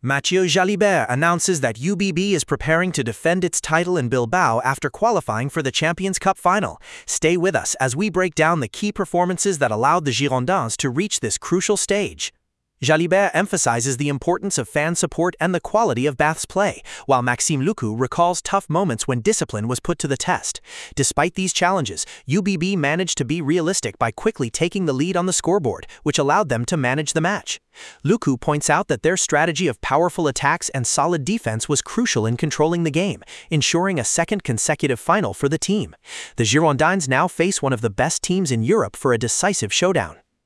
Mathieu Jalibert announces that UBB is preparing to defend its title in Bilbao after qualifying for the Champions Cup final. Stay with us as we break down the key performances that allowed the Girondins to reach this crucial stage. Jalibert emphasizes the importance of fan support and the quality of Bath's play, while Maxime Lucu recalls tough moments when discipline was put to the test. Despite these challenges, UBB managed to be realistic by quickly taking the lead on the scoreboard, which allowed them to manage the match. Lucu points out that their strategy of powerful attacks and solid defense was crucial in controlling the game, ensuring a second consecutive final for the team. The Girondins now face one of the best teams in Europe for a decisive showdown.